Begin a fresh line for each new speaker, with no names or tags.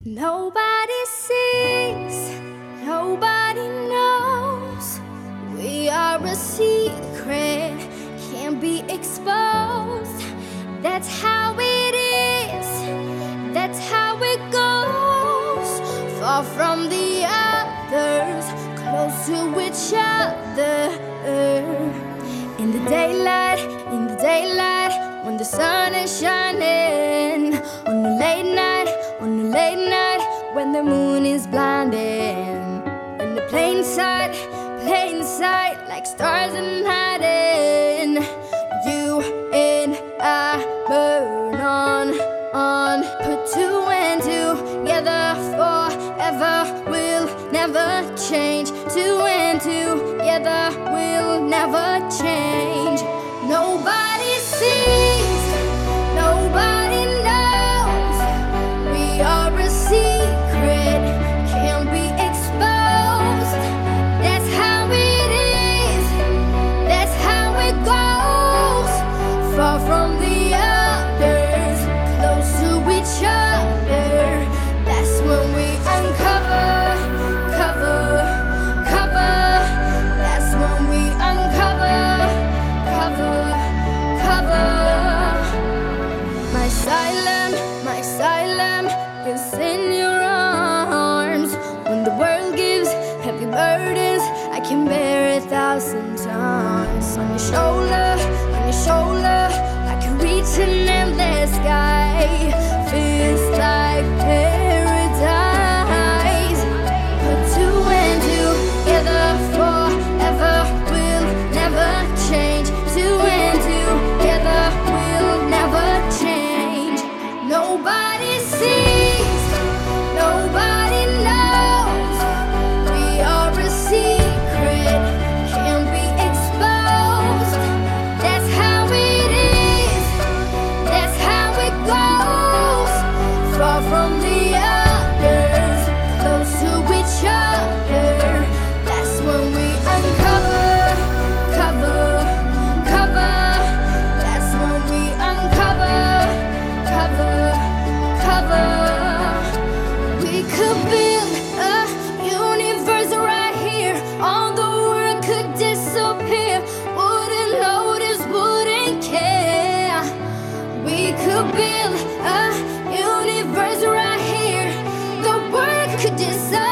Nobody sees, nobody knows. We are a secret, can't be exposed. That's how it is, that's how it goes. Far from the others, close to each other. In the daylight, when the sun is shining. On the late night, when the moon is blinding. In the plain sight, like stars in hiding. You and I burn on. Put two and together forever. We'll never change. Two and together we'll never change. Nobody sees, nobody knows. We are a secret, can't be exposed. That's how it is, that's how it goes. Far from the others, close to each other. That's when we uncover, cover. That's when we uncover, cover. My asylum is in your arms. When the world gives heavy burdens, I can bear 1,000 times. On your shoulder, I can reach an endless sky. Feels like paradise. Put two and together forever. We'll never change. Two and together we'll never change. Nobody sees, nobody knows. We are a secret, can't be exposed. That's how it is, that's how it goes. Far from the others, close to each other. That's when we uncover, cover. That's when we uncover, cover. We could build a universe right here. All the world could disappear. Wouldn't notice, wouldn't care. We could build a universe right here. The world could disappear.